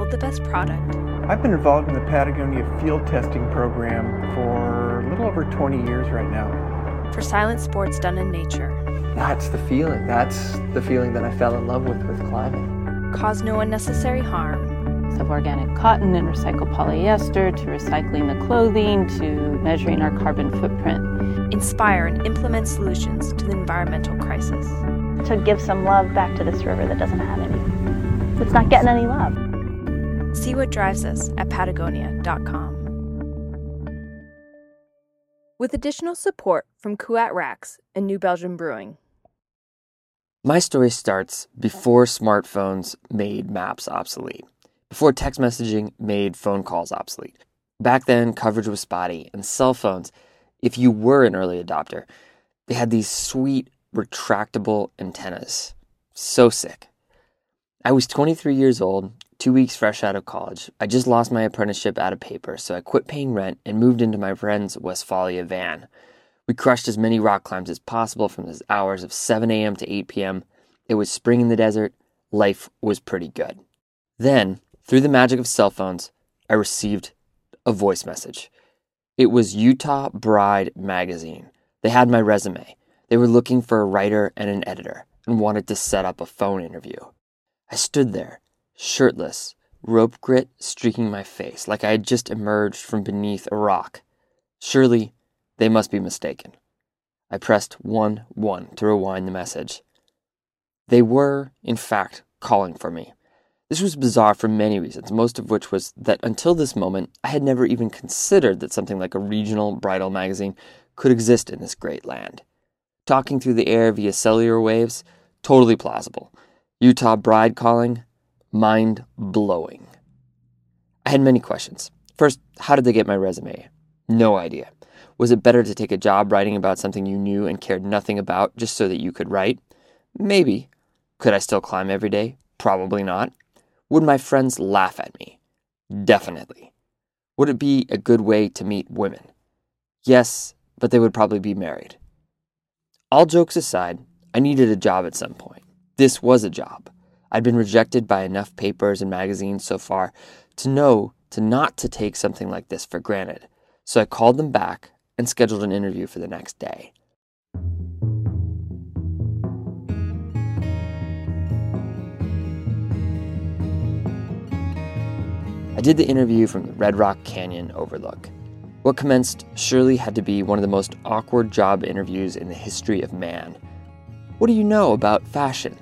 build the best product. I've been involved in the Patagonia field testing program for a little over 20 years right now. For silent sports done in nature. That's the feeling. That's the feeling that I fell in love with climbing. Cause no unnecessary harm. Of organic cotton and recycled polyester, to recycling the clothing, to measuring our carbon footprint. Inspire and implement solutions to the environmental crisis. To give some love back to this river that doesn't have any. It's not getting any love. See what drives us at Patagonia.com. With additional support from Kuat Racks and New Belgium Brewing. My story starts before smartphones made maps obsolete, before text messaging made phone calls obsolete. Back then, coverage was spotty, and cell phones, if you were an early adopter, they had these sweet, retractable antennas. So sick. I was 23 years old, 2 weeks fresh out of college. I just lost my apprenticeship out of paper, so I quit paying rent and moved into my friend's Westphalia van. We crushed as many rock climbs as possible from the hours of 7 a.m. to 8 p.m. It was spring in the desert. Life was pretty good. Then, through the magic of cell phones, I received a voice message. It was Utah Bride magazine. They had my resume. They were looking for a writer and an editor and wanted to set up a phone interview. I stood there, shirtless, rope grit streaking my face like I had just emerged from beneath a rock. Surely, they must be mistaken. I pressed 1-1 to rewind the message. They were, in fact, calling for me. This was bizarre for many reasons, most of which was that until this moment, I had never even considered that something like a regional bridal magazine could exist in this great land. Talking through the air via cellular waves, totally plausible. Utah Bride calling, mind-blowing. I had many questions. First, how did they get my resume? No idea. Was it better to take a job writing about something you knew and cared nothing about just so that you could write? Maybe. Could I still climb every day? Probably not. Would my friends laugh at me? Definitely. Would it be a good way to meet women? Yes, but they would probably be married. All jokes aside, I needed a job at some point. This was a job. I'd been rejected by enough papers and magazines so far to know not to take something like this for granted. So I called them back and scheduled an interview for the next day. I did the interview from the Red Rock Canyon overlook. What commenced surely had to be one of the most awkward job interviews in the history of man. What do you know about fashion?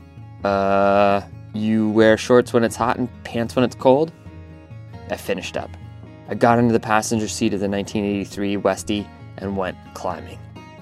You wear shorts when it's hot and pants when it's cold? I finished up. I got into the passenger seat of the 1983 Westie and went climbing.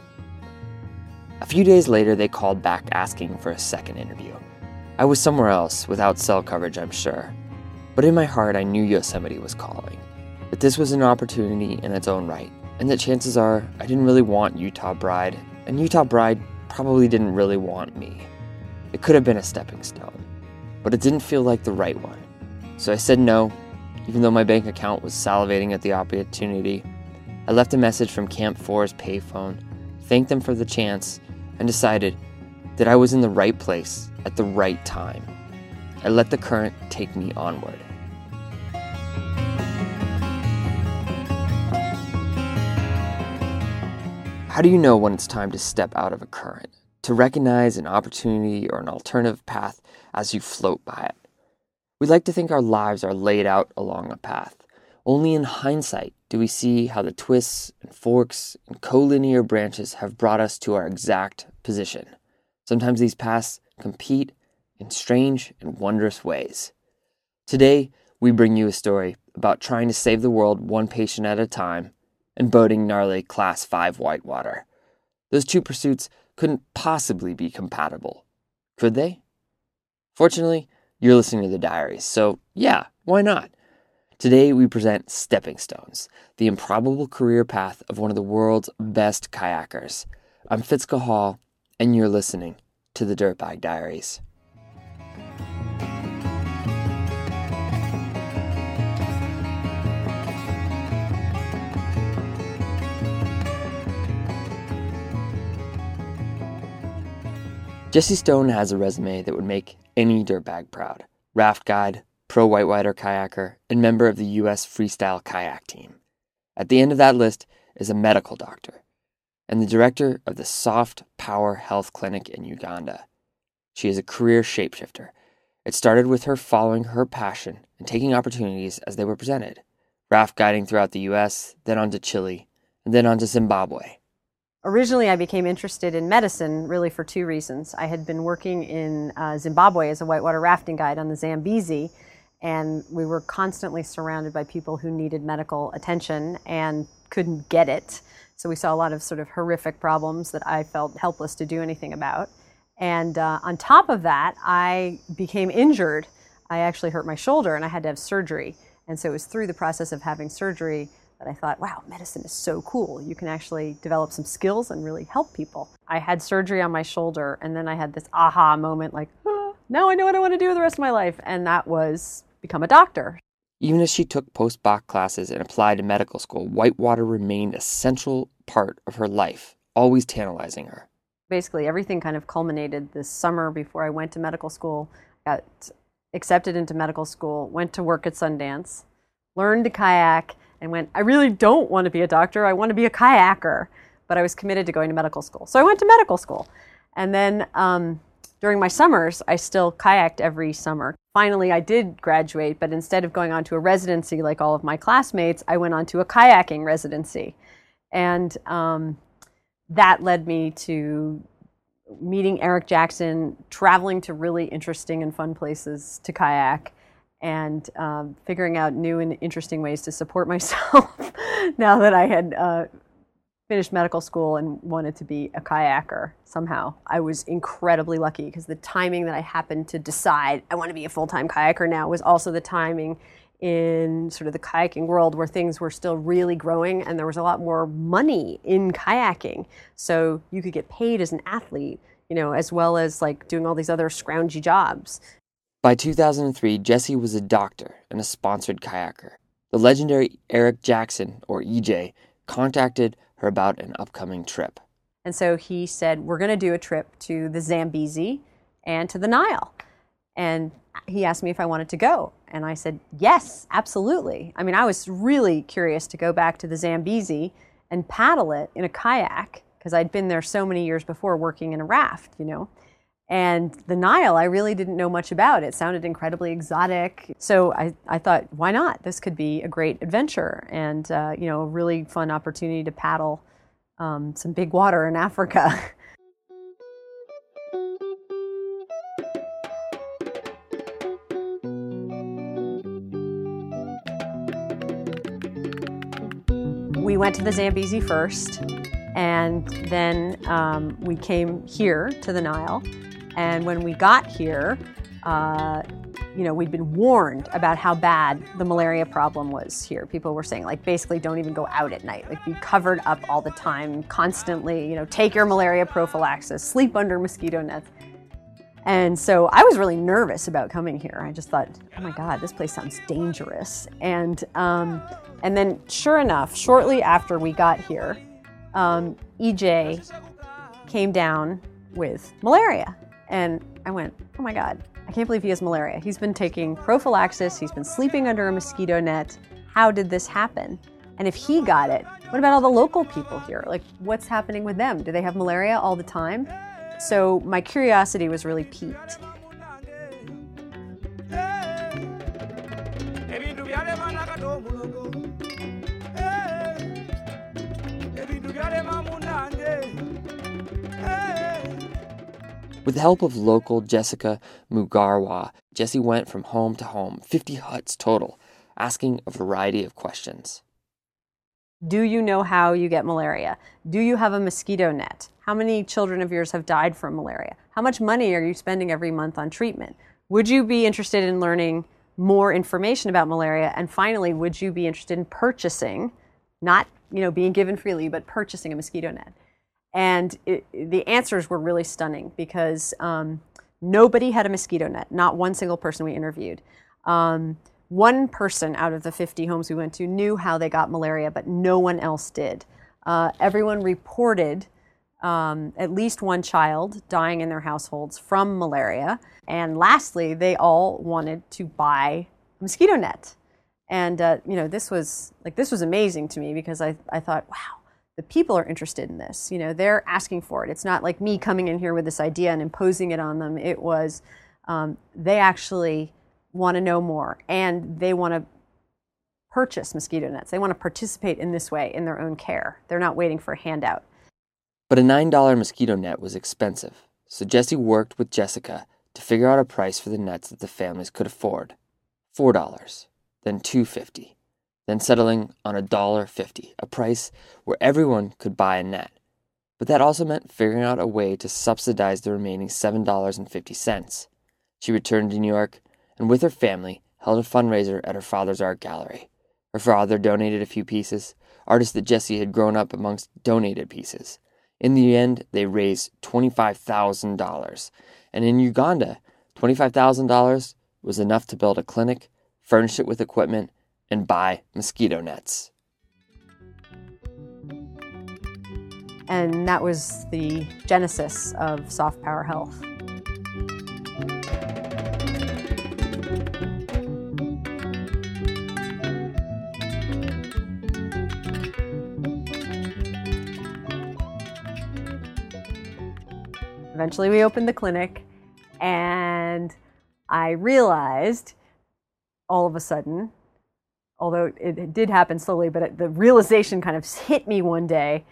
A few days later, they called back asking for a second interview. I was somewhere else, without cell coverage, I'm sure. But in my heart, I knew Yosemite was calling. That this was an opportunity in its own right, and that chances are I didn't really want Utah Bride, and Utah Bride probably didn't really want me. It could have been a stepping stone, but it didn't feel like the right one. So I said no, even though my bank account was salivating at the opportunity. I left a message from Camp 4's payphone, thanked them for the chance, and decided that I was in the right place at the right time. I let the current take me onward. How do you know when it's time to step out of a current, to recognize an opportunity or an alternative path as you float by it? We like to think our lives are laid out along a path. Only in hindsight do we see how the twists and forks and collinear branches have brought us to our exact position. Sometimes these paths compete in strange and wondrous ways. Today, we bring you a story about trying to save the world one patient at a time and boating gnarly Class 5 whitewater. Those two pursuits couldn't possibly be compatible, could they? Fortunately, you're listening to the diaries, so yeah, why not? Today we present Stepping Stones, the improbable career path of one of the world's best kayakers. I'm Fitzka Hall, and you're listening to the Dirtbag Diaries. Jesse Stone has a resume that would make any dirtbag proud. Raft guide, pro whitewater kayaker, and member of the U.S. freestyle kayak team. At the end of that list is a medical doctor and the director of the Soft Power Health Clinic in Uganda. She is a career shapeshifter. It started with her following her passion and taking opportunities as they were presented, raft guiding throughout the U.S., then on to Chile, and then on to Zimbabwe. Originally, I became interested in medicine really for two reasons. I had been working in Zimbabwe as a whitewater rafting guide on the Zambezi, and we were constantly surrounded by people who needed medical attention and couldn't get it. So we saw a lot of sort of horrific problems that I felt helpless to do anything about. And on top of that, I became injured. I actually hurt my shoulder and I had to have surgery. And so it was through the process of having surgery that I thought, wow, medicine is so cool. You can actually develop some skills and really help people. I had surgery on my shoulder, and then I had this aha moment like, oh, now I know what I want to do with the rest of my life. And that was become a doctor. Even as she took post-bac classes and applied to medical school, whitewater remained a central part of her life, always tantalizing her. Basically, everything kind of culminated this summer before I went to medical school, got accepted into medical school, went to work at Sundance, learned to kayak, and went, I really don't want to be a doctor, I want to be a kayaker. But I was committed to going to medical school. So I went to medical school. And then during my summers, I still kayaked every summer. Finally, I did graduate, but instead of going on to a residency like all of my classmates, I went on to a kayaking residency. And that led me to meeting Eric Jackson, traveling to really interesting and fun places to kayak, and figuring out new and interesting ways to support myself now that I had finished medical school and wanted to be a kayaker somehow. I was incredibly lucky because the timing that I happened to decide I want to be a full-time kayaker now was also the timing in sort of the kayaking world where things were still really growing and there was a lot more money in kayaking. So you could get paid as an athlete, you know, as well as like doing all these other scroungy jobs. By 2003, Jessie was a doctor and a sponsored kayaker. The legendary Eric Jackson, or EJ, contacted her about an upcoming trip. And so he said, we're going to do a trip to the Zambezi and to the Nile. And he asked me if I wanted to go. And I said, yes, absolutely. I mean, I was really curious to go back to the Zambezi and paddle it in a kayak because I'd been there so many years before working in a raft, you know. And the Nile, I really didn't know much about. It sounded incredibly exotic. So I thought, why not? This could be a great adventure and, you know, a really fun opportunity to paddle some big water in Africa. We went to the Zambezi first, and then we came here to the Nile. And when we got here, you know, we'd been warned about how bad the malaria problem was here. People were saying, like, basically don't even go out at night. Like, be covered up all the time, constantly, you know, take your malaria prophylaxis, sleep under mosquito nets. And so I was really nervous about coming here. I just thought, oh my God, this place sounds dangerous. And then sure enough, shortly after we got here, EJ came down with malaria. And I went, oh my God, I can't believe he has malaria. He's been taking prophylaxis. He's been sleeping under a mosquito net. How did this happen? And if he got it, what about all the local people here? Like, what's happening with them? Do they have malaria all the time? So my curiosity was really piqued. With the help of local Jessica Mugarwa, Jessie went from home to home, 50 huts total, asking a variety of questions. Do you know how you get malaria? Do you have a mosquito net? How many children of yours have died from malaria? How much money are you spending every month on treatment? Would you be interested in learning more information about malaria? And finally, would you be interested in purchasing, not, you know, being given freely, but purchasing a mosquito net? And the answers were really stunning because nobody had a mosquito net, not one single person we interviewed. One person out of the 50 homes we went to knew how they got malaria, but no one else did. Everyone reported at least one child dying in their households from malaria. And lastly, they all wanted to buy mosquito net. And, this was amazing to me because I thought, wow, the people are interested in this. They're asking for it. It's not like me coming in here with this idea and imposing it on them. It was, they actually want to know more, and they want to purchase mosquito nets. They want to participate in this way in their own care. They're not waiting for a handout. But a $9 mosquito net was expensive, so Jessie worked with Jessica to figure out a price for the nets that the families could afford. $4, then $2.50, then settling on $1.50, a price where everyone could buy a net. But that also meant figuring out a way to subsidize the remaining $7.50. She returned to New York and with her family held a fundraiser at her father's art gallery. Her father donated a few pieces. Artists that Jessie had grown up amongst donated pieces. In the end, they raised $25,000. And in Uganda, $25,000 was enough to build a clinic, furnish it with equipment, and buy mosquito nets. And that was the genesis of Soft Power Health. Eventually we opened the clinic, and I realized all of a sudden, although it did happen slowly, but the realization kind of hit me one day,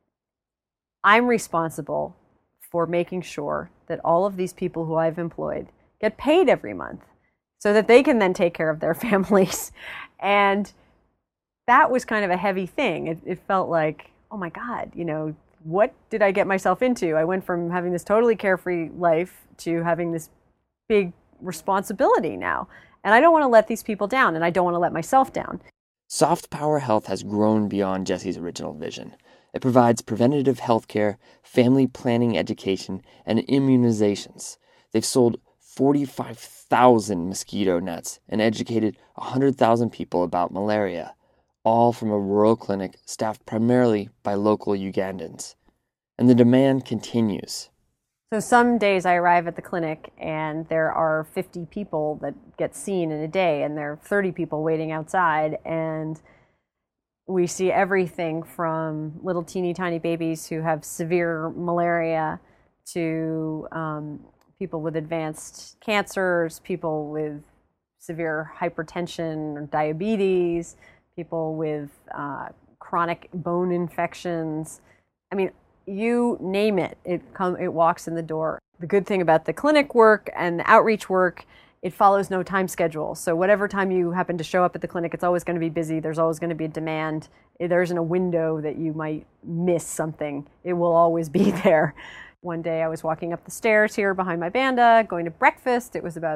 I'm responsible for making sure that all of these people who I've employed get paid every month so that they can then take care of their families. And that was kind of a heavy thing. It felt like, oh my God, what did I get myself into? I went from having this totally carefree life to having this big responsibility now. And I don't want to let these people down, and I don't want to let myself down. Soft Power Health has grown beyond Jessie's original vision. It provides preventative health care, family planning education, and immunizations. They've sold 45,000 mosquito nets and educated 100,000 people about malaria, all from a rural clinic staffed primarily by local Ugandans. And the demand continues. So some days I arrive at the clinic and there are 50 people that get seen in a day, and there are 30 people waiting outside, and we see everything from little teeny tiny babies who have severe malaria to people with advanced cancers, people with severe hypertension or diabetes, people with chronic bone infections. I mean, you name it, it walks in the door. The good thing about the clinic work and the outreach work, it follows no time schedule. So whatever time you happen to show up at the clinic, it's always going to be busy. There's always going to be a demand. There isn't a window that you might miss something. It will always be there. One day I was walking up the stairs here behind my banda, going to breakfast. It was about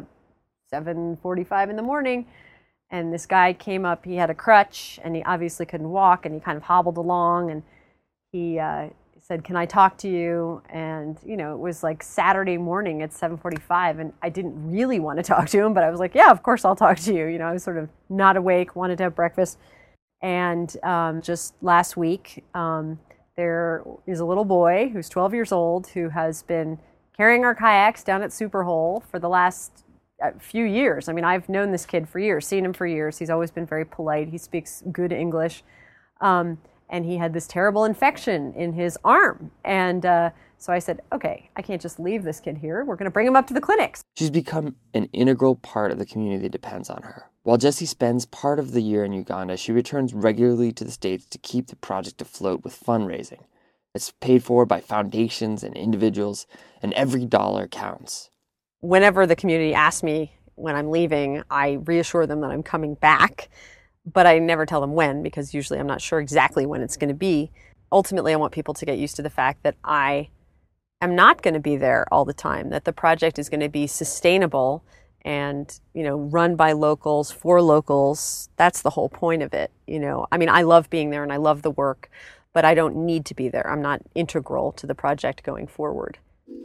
7:45 in the morning. And this guy came up, he had a crutch, and he obviously couldn't walk, and he kind of hobbled along, and he said, "Can I talk to you?" And, it was like Saturday morning at 7:45, and I didn't really want to talk to him, but I was like, yeah, of course I'll talk to you. I was sort of not awake, wanted to have breakfast. And just last week, there is a little boy who's 12 years old who has been carrying our kayaks down at Superhole for the last few years. I mean, I've known this kid for years, seen him for years. He's always been very polite. He speaks good English. And he had this terrible infection in his arm. And so I said, okay, I can't just leave this kid here. We're going to bring him up to the clinics. She's become an integral part of the community that depends on her. While Jessie spends part of the year in Uganda, she returns regularly to the States to keep the project afloat with fundraising. It's paid for by foundations and individuals, and every dollar counts. Whenever the community asks me when I'm leaving, I reassure them that I'm coming back, but I never tell them when, because usually I'm not sure exactly when it's going to be. Ultimately, I want people to get used to the fact that I am not going to be there all the time, that the project is going to be sustainable and, run by locals, for locals. That's the whole point of it. I mean, I love being there and I love the work, but I don't need to be there. I'm not integral to the project going forward.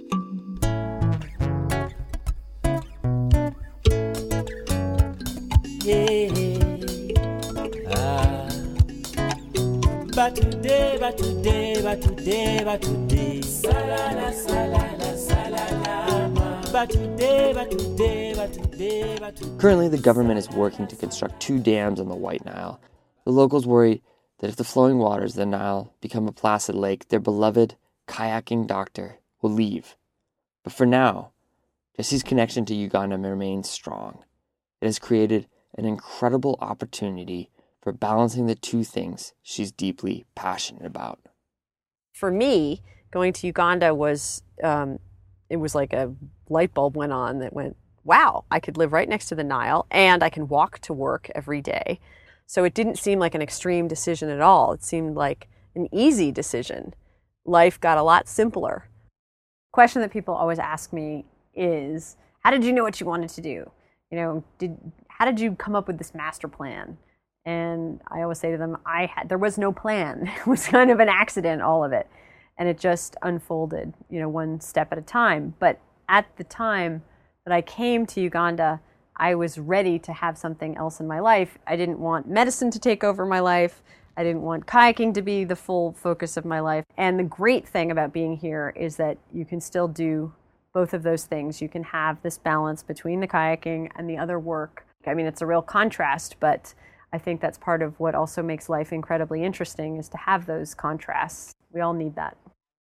But today, salala, salala, salala, Currently, the government is working to construct 2 dams on the White Nile. The locals worry that if the flowing waters of the Nile become a placid lake, their beloved kayaking doctor will leave. But for now, Jessie's connection to Uganda remains strong. It has created an incredible opportunity for balancing the 2 things she's deeply passionate about. For me, going to Uganda was, it was like a light bulb went on that went, wow, I could live right next to the Nile and I can walk to work every day. So it didn't seem like an extreme decision at all. It seemed like an easy decision. Life got a lot simpler. The question that people always ask me is, how did you know what you wanted to do? You know, how did you come up with this master plan? And I always say to them, there was no plan. It was kind of an accident, all of it. And it just unfolded, you know, one step at a time. But at the time that I came to Uganda, I was ready to have something else in my life. I didn't want medicine to take over my life. I didn't want kayaking to be the full focus of my life. And the great thing about being here is that you can still do both of those things. You can have this balance between the kayaking and the other work. I mean, it's a real contrast, but I think that's part of what also makes life incredibly interesting, is to have those contrasts. We all need that.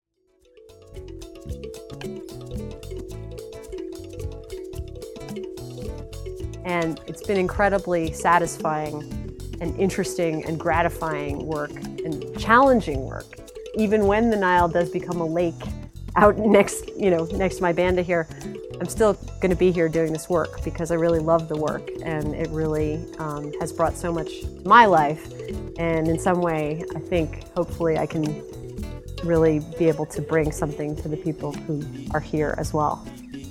And it's been incredibly satisfying and interesting and gratifying work and challenging work. Even when the Nile does become a lake out next to my banda here, I'm still going to be here doing this work because I really love the work, and it really has brought so much to my life. And in some way, I think hopefully I can really be able to bring something to the people who are here as well.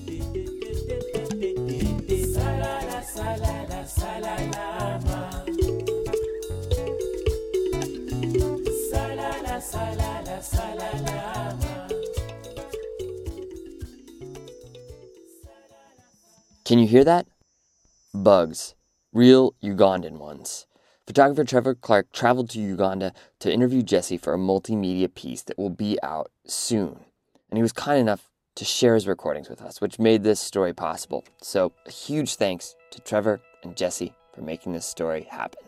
Can you hear that? Bugs. Real Ugandan ones. Photographer Trevor Clark traveled to Uganda to interview Jessie for a multimedia piece that will be out soon. And he was kind enough to share his recordings with us, which made this story possible. So a huge thanks to Trevor and Jessie for making this story happen.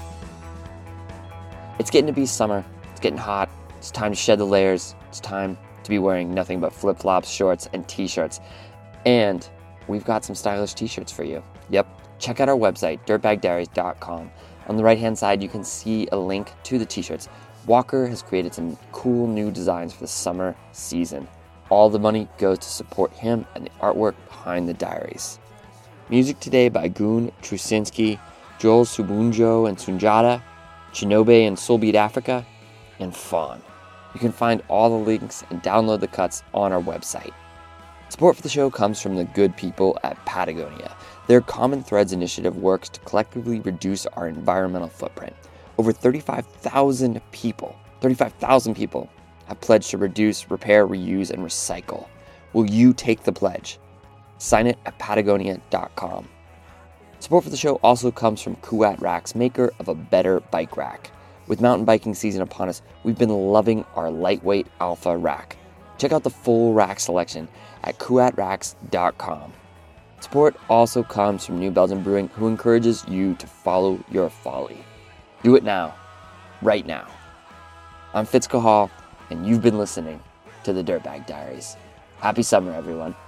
It's getting to be summer. It's getting hot. It's time to shed the layers. It's time to be wearing nothing but flip-flops, shorts, and t-shirts. And we've got some stylish t-shirts for you. Yep. Check out our website, dirtbagdiaries.com. On the right-hand side, you can see a link to the t-shirts. Walker has created some cool new designs for the summer season. All the money goes to support him and the artwork behind the diaries. Music today by Goon Trusinski, Joel Subunjo and Sunjata, Chinobe and Soulbeat Africa, and Fawn. You can find all the links and download the cuts on our website. Support for the show comes from the good people at Patagonia. Their Common Threads initiative works to collectively reduce our environmental footprint. Over 35,000 people have pledged to reduce, repair, reuse, and recycle. Will you take the pledge? Sign it at patagonia.com. Support for the show also comes from Kuat Racks, maker of a better bike rack. With mountain biking season upon us, we've been loving our lightweight Alpha rack. Check out the full rack selection at kuatracks.com. Support also comes from New Belgium Brewing, who encourages you to follow your folly. Do it now, right now. I'm Fitz Cahal, and you've been listening to the Dirtbag Diaries. Happy summer, everyone.